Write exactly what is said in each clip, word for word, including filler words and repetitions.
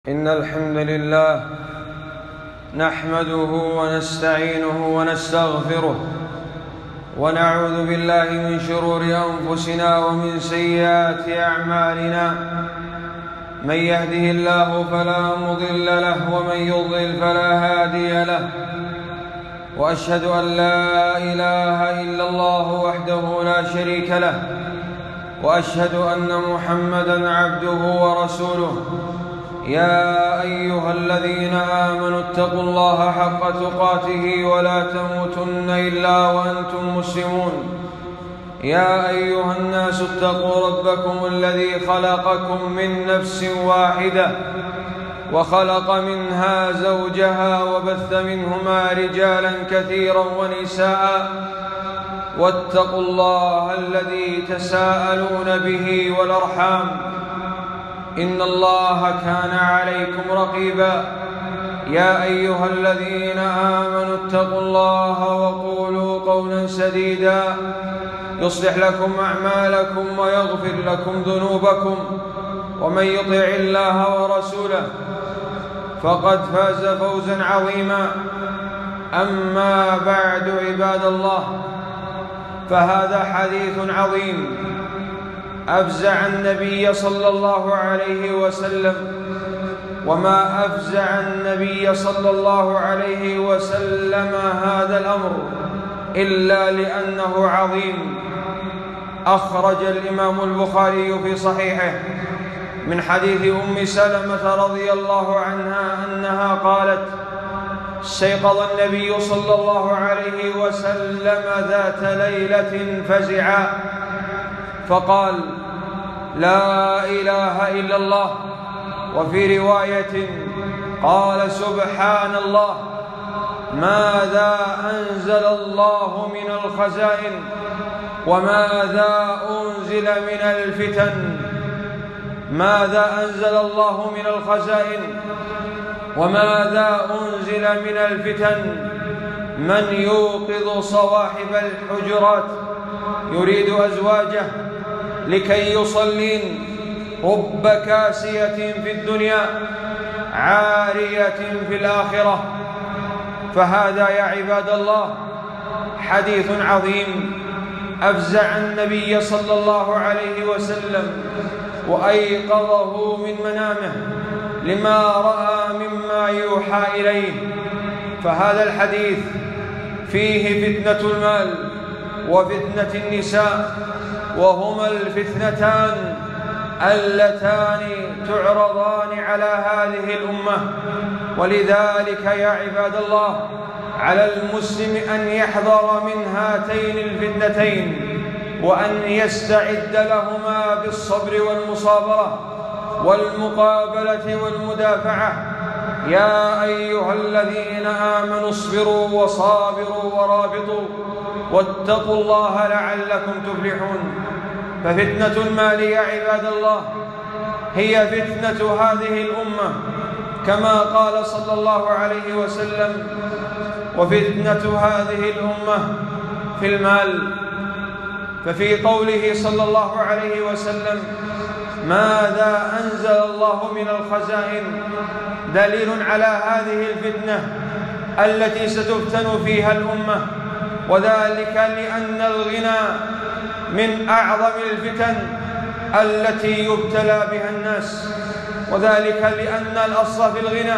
إن الحمد لله نحمده ونستعينه ونستغفره ونعوذ بالله من شرور أنفسنا ومن سيئات أعمالنا. من يهده الله فلا مضل له ومن يضلل فلا هادي له، وأشهد أن لا إله إلا الله وحده لا شريك له، وأشهد أن محمدًا عبده ورسوله. يا أيها الذين آمنوا اتقوا الله حق تقاته ولا تموتن إلا وأنتم مسلمون. يا أيها الناس اتقوا ربكم الذي خلقكم من نفس واحدة وخلق منها زوجها وبث منهما رجالا كثيرا ونساء، واتقوا الله الذي تساءلون به والأرحام، إن الله كان عليكم رقيبا. يا أيها الذين آمنوا اتقوا الله وقولوا قولا سديدا يصلح لكم أعمالكم ويغفر لكم ذنوبكم، ومن يطع الله ورسوله فقد فاز فوزا عظيما. أما بعد، عباد الله، فهذا حديث عظيم أفزع النبي صلى الله عليه وسلم، وما أفزع النبي صلى الله عليه وسلم هذا الأمر إلا لأنه عظيم. أخرج الإمام البخاري في صحيحه من حديث أم سلمة رضي الله عنها أنها قالت: استيقظ النبي صلى الله عليه وسلم ذات ليلة فزعا فقال: لا إله إلا الله. وفي رواية قال: سبحان الله، ماذا أنزل الله من الخزائن وماذا أنزل من الفتن. ماذا أنزل الله من الخزائن وماذا أنزل من الفتن. من يوقظ صواحب الحجرات يريد أزواجه لكي يصلين، رب كاسية في الدنيا عارية في الآخرة. فهذا يا عباد الله حديث عظيم أفزع النبي صلى الله عليه وسلم وأيقظه من منامه لما رأى مما يوحى إليه. فهذا الحديث فيه فتنة المال وفتنة النساء، وهما الفتنتان اللتان تعرضان على هذه الأمة. ولذلك يا عباد الله على المسلم أن يحذر من هاتين الفتنتين وأن يستعد لهما بالصبر والمصابرة والمقابلة والمدافعة. يا أيها الذين آمنوا اصبروا وصابروا ورابطوا واتقوا الله لعلكم تفلحون. ففتنة المال يا عباد الله هي فتنة هذه الأمة، كما قال صلى الله عليه وسلم: وفتنة هذه الأمة في المال. ففي قوله صلى الله عليه وسلم: ماذا أنزل الله من الخزائن، دليل على هذه الفتنة التي ستفتن فيها الأمة، وذلك لأن الغنى من أعظم الفتن التي يبتلى بها الناس، وذلك لأن الأصل في الغنى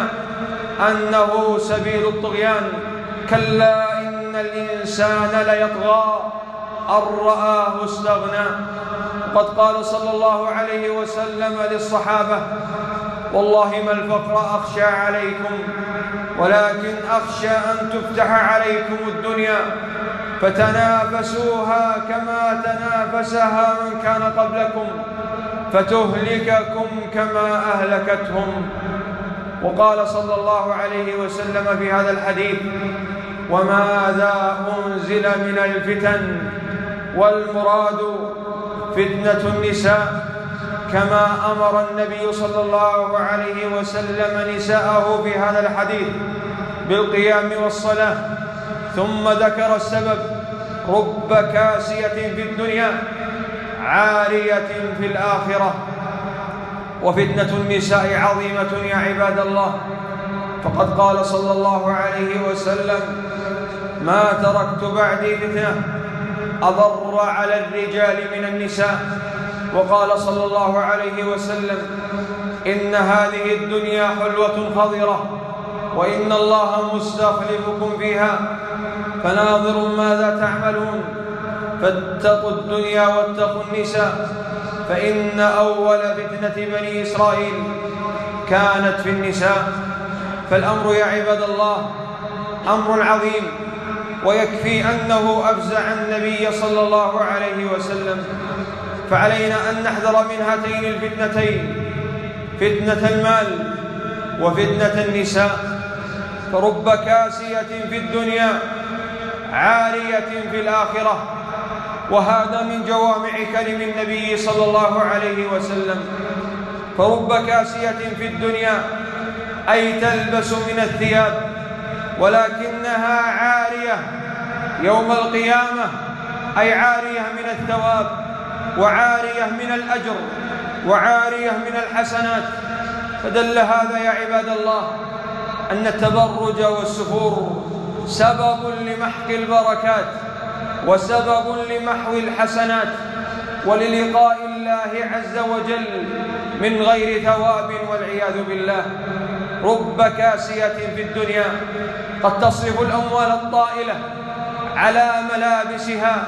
أنه سبيل الطغيان. كلا إن الإنسان ليطغى أن رآه استغنى. قد قال صلى الله عليه وسلم للصحابة: والله ما الفقر أخشى عليكم، ولكن أخشى أن تفتح عليكم الدنيا فتنافسوها كما تنافسها من كان قبلكم فتهلككم كما أهلكتهم. وقال صلى الله عليه وسلم في هذا الحديث: وماذا أنزل من الفتن. والمراد فتنة النساء، كما أمر النبي صلى الله عليه وسلم نساءه في هذا الحديث بالقيام والصلاة، ثم ذكر السبب: رب كاسية في الدنيا عارية في الآخرة. وفتنة النساء عظيمة يا عباد الله، فقد قال صلى الله عليه وسلم: ما تركت بعدي فتنة أضر على الرجال من النساء. وقال صلى الله عليه وسلم: إن هذه الدنيا حلوة خضرة، وإن الله مستخلفكم فيها فناظر ماذا تعملون، فاتقوا الدنيا واتقوا النساء، فإن أول فتنة بني إسرائيل كانت في النساء. فالأمر يا عباد الله أمر عظيم، ويكفي أنه أفزع النبي صلى الله عليه وسلم. فعلينا أن نحذر من هاتين الفتنتين، فتنة المال وفتنة النساء. فرب كاسية في الدنيا عارية في الآخرة، وهذا من جوامع كلم النبي صلى الله عليه وسلم. فرب كاسية في الدنيا أي تلبس من الثياب، ولكنها عارية يوم القيامة، أي عارية من الثواب، وعارية من الأجر، وعارية من الحسنات. فدل هذا يا عباد الله أن التبرج والسفور سبب لمحق البركات، وسبب لمحو الحسنات، وللقاء الله عز وجل من غير ثواب والعياذ بالله. رب كاسية في الدنيا قد تصرف الأموال الطائلة على ملابسها،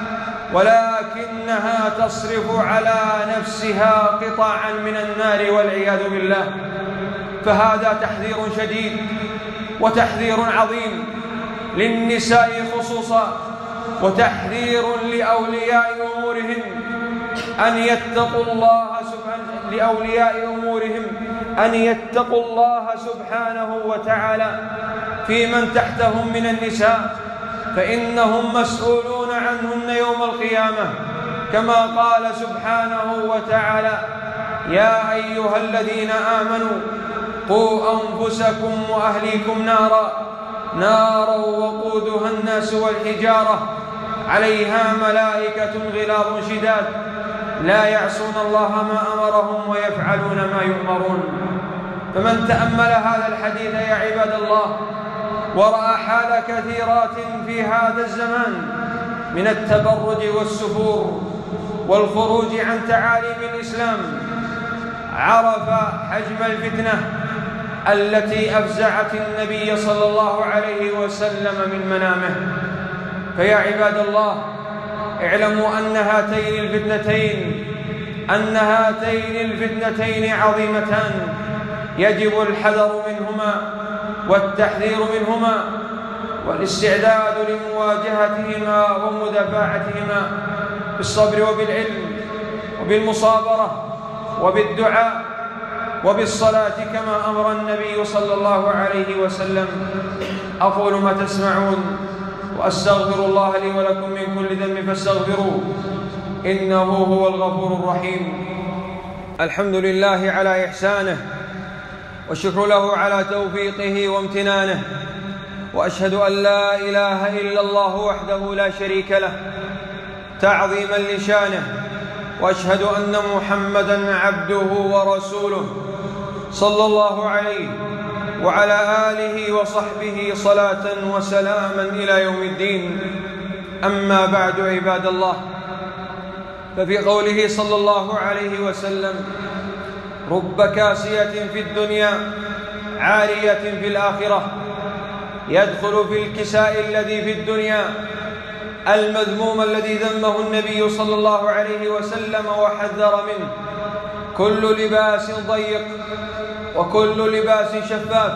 ولكنها تصرف على نفسها قطعا من النار والعياذ بالله. فهذا تحذير شديد وتحذير عظيم للنساء خصوصا، وتحذير لأولياء أمورهن أن يتقوا الله سبحانه لأولياء أمورهم أن يتقوا الله سبحانه وتعالى في من تحتهم من النساء، فإنهم مسؤولون عنهن يوم القيامة، كما قال سبحانه وتعالى: يا أيها الذين آمنوا قوا أنفسكم وأهليكم نارا نارا وقودها الناس والحجارة عليها ملائكة غلاظ شداد لا يعصون الله ما أمرهم ويفعلون ما يؤمرون. فمن تأمل هذا الحديث يا عباد الله ورأى حال كثيرات في هذا الزمان من التبرج والسفور والخروج عن تعاليم الإسلام، عرف حجم الفتنة التي أفزعت النبي صلى الله عليه وسلم من منامه. فيا عباد الله اعلموا أن هاتين الفتنتين أن هاتين الفتنتين عظيمتان، يجب الحذر منهما والتحذير منهما والاستعداد لمواجهتهما ومدافعتهما بالصبر وبالعلم وبالمصابرة وبالدعاء وبالصلاة كما أمر النبي صلى الله عليه وسلم. أقول ما تسمعون وأستغفر الله لي ولكم من كل ذنب فاستغفروه إنه هو الغفور الرحيم. الحمد لله على إحسانه، والشكر له على توفيقه وامتنانه، وأشهد أن لا إله إلا الله وحده لا شريك له تعظيما لشانه، وأشهد أن محمدًا عبده ورسوله صلى الله عليه وعلى آله وصحبه صلاة وسلاما إلى يوم الدين. أما بعد عباد الله، ففي قوله صلى الله عليه وسلم: رب كاسية في الدنيا عارية في الآخرة، يدخل في الكساء الذي في الدنيا المذموم الذي ذمه النبي صلى الله عليه وسلم وحذر منه كل لباس ضيق، وكل لباس شفاف،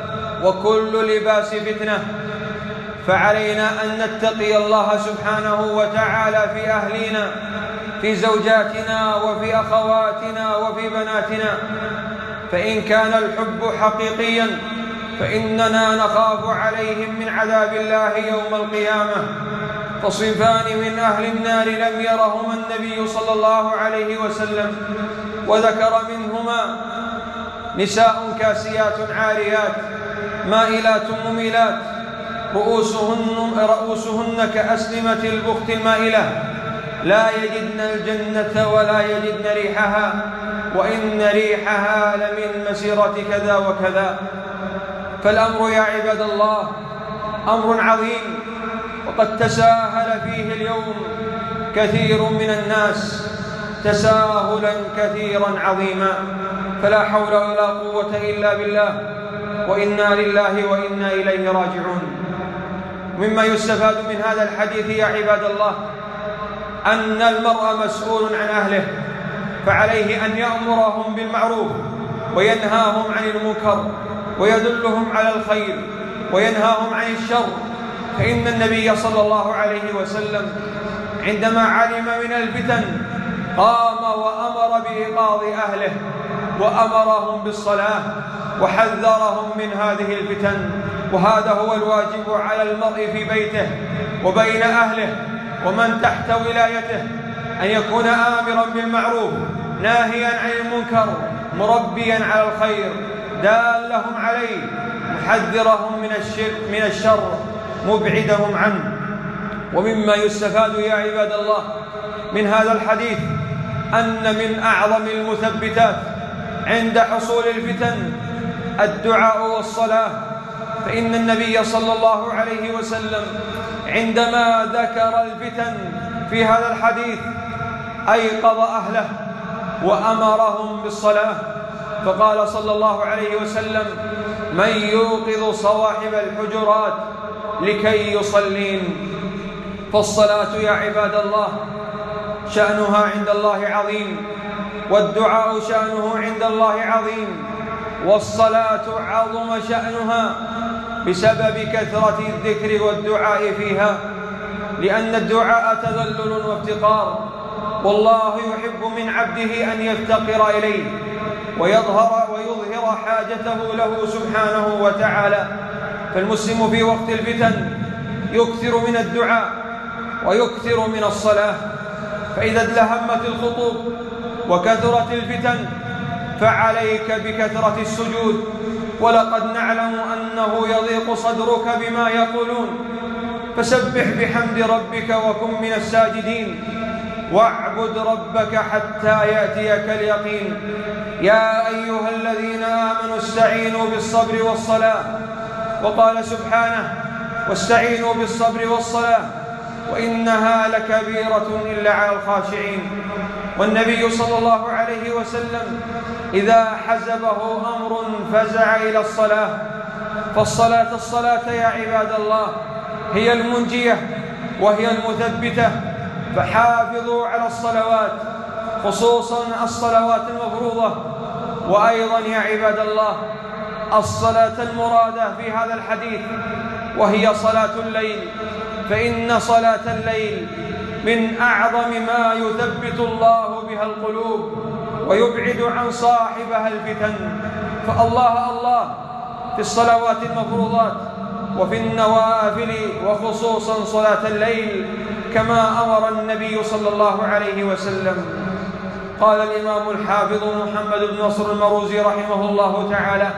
وكل لباس فتنة. فعلينا أن نتقي الله سبحانه وتعالى في أهلنا، في زوجاتنا وفي أخواتنا وفي بناتنا. فإن كان الحب حقيقيا فإننا نخاف عليهم من عذاب الله يوم القيامة. فصنفان من أهل النار لم يرهما النبي صلى الله عليه وسلم، وذكر منهما نساء كاسيات عاريات مائلات مميلات رؤوسهن, رؤوسهن كأسنمة البخت المائلة لا يجدن الجنة ولا يجدن ريحها، وإن ريحها لمن مسيرة كذا وكذا. فالأمر يا عباد الله أمر عظيم، وقد تساهل فيه اليوم كثير من الناس تساهلا كثيرا عظيما، فلا حول ولا قوة إلا بالله، وإنا لله وإنا إليه راجعون. مما يستفاد من هذا الحديث يا عباد الله أن المرء مسؤول عن أهله، فعليه أن يأمرهم بالمعروف وينهاهم عن المنكر ويدلهم على الخير وينهاهم عن الشر. فإن النبي صلى الله عليه وسلم عندما علم من الفتن قام وأمر بإيقاظ أهله وأمرهم بالصلاة وحذرهم من هذه الفتن. وهذا هو الواجب على المرء في بيته وبين أهله ومن تحت ولايته، أن يكون آمرا بالمعروف ناهيا عن المنكر مربيا على الخير دالهم عليه، محذرهم من الشر من الشر مبعدهم عنه. ومما يستفاد يا عباد الله من هذا الحديث أن من أعظم المثبتات عند حصول الفتن الدعاء والصلاة. فإن النبي صلى الله عليه وسلم عندما ذكر الفتن في هذا الحديث أيقظ أهله وأمرهم بالصلاة، فقال صلى الله عليه وسلم: من يوقظ صواحب الحجرات لكي يصلين. فالصلاة يا عباد الله شأنها عند الله عظيم، والدعاء شأنه عند الله عظيم، والصلاة عظم شأنها بسبب كثرة الذكر والدعاء فيها، لأن الدعاء تذلل وافتقار، والله يحب من عبده أن يفتقر إليه ويظهر ويظهر حاجته له سبحانه وتعالى. فالمسلم في وقت الفتن يكثر من الدعاء ويكثر من الصلاة، فإذا ازدحمت الخطوب وكثرت الفتن فعليك بكثرة السجود، ولقد نعلم أنه يضيق صدرك بما يقولون، فسبح بحمد ربك وكن من الساجدين، واعبد ربك حتى يأتيك اليقين. يا أيها الذين آمنوا استعينوا بالصبر والصلاة، وقال سبحانه: واستعينوا بالصبر والصلاة وإنها لكبيرة إلا على الخاشعين. والنبي صلى الله عليه وسلم إذا حزبه أمر فزع إلى الصلاة، فالصلاة الصلاة يا عباد الله هي المنجية وهي المثبتة، فحافظوا على الصلوات خصوصا الصلوات المفروضة. وأيضا يا عباد الله الصلاة المرادة في هذا الحديث وهي صلاة الليل، فإن صلاة الليل من أعظم ما يثبت الله بها القلوب ويبعد عن صاحبها الفتن. فالله الله في الصلوات المفروضات وفي النوافل، وخصوصا صلاة الليل كما أمر النبي صلى الله عليه وسلم. قال الإمام الحافظ محمد بن نصر المروزي رحمه الله تعالى: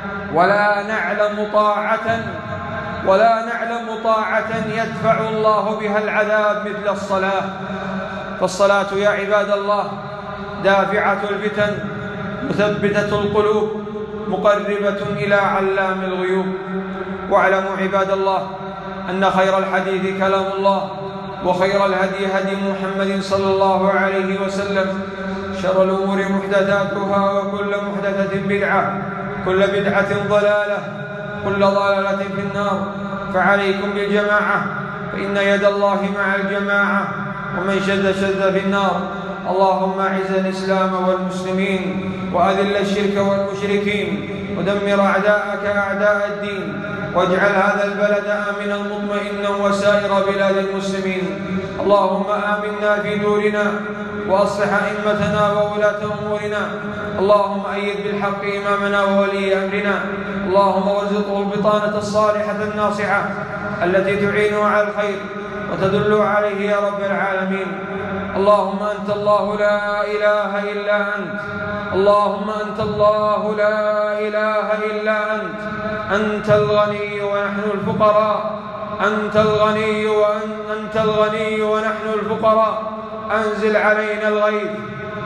ولا نعلم طاعة ولا نعلم طاعة يدفع الله بها العذاب مثل الصلاة. فالصلاة يا عباد الله دافعة الفتن، مثبتة القلوب، مقربة إلى علام الغيوب. واعلموا عباد الله أن خير الحديث كلام الله، وخير الهدي هدي محمد صلى الله عليه وسلم، شر الأمور محدثاتها، وكل محدثة بدعة، كل بدعة ضلالة، كل ضلالة في النار. فعليكم بالجماعة، فإن يد الله مع الجماعة، ومن شذ شذ في النار. اللهم أعز الإسلام والمسلمين، وأذل الشرك والمشركين، ودمر أعداءك أعداء الدين، واجعل هذا البلد آمنا مطمئنا وسائر بلاد المسلمين. اللهم آمنا في دورنا، وأصلح أئمتنا وولاة أمورنا. اللهم أيد بالحق إمامنا وولي أمرنا. اللهم وارزقه البطانة الصالحة الناصعة التي تعينه على الخير وتدل عليه يا رب العالمين. اللهم أنت الله لا إله إلا أنت، اللهم أنت الله لا إله إلا أنت، أنت الغني ونحن الفقراء، أنت الغني وأنت الغني ونحن الفقراء. أنزل علينا الغيث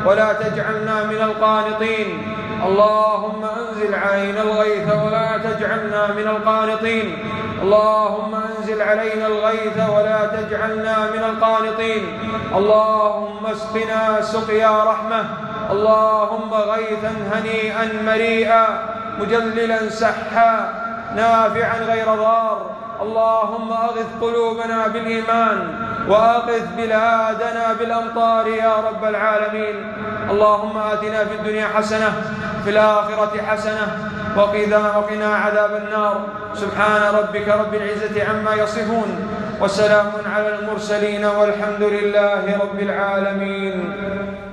ولا تجعلنا من القانطين. اللهم أنزل علينا الغيث ولا تجعلنا من القانطين. اللهم أنزل علينا الغيث ولا تجعلنا من القانطين. اللهم اسقنا سقيا رحمة. اللهم غيثا هنيئا مريئا مجللا سحا نافعا غير ضار. اللهم أغث قلوبنا بالإيمان وأغث بلادنا بالأمطار يا رب العالمين. اللهم آتنا في الدنيا حسنة في الآخرة حسنة وقنا وقنا عذاب النار. سبحان ربك رب العزة عما يصفون وسلام على المرسلين والحمد لله رب العالمين.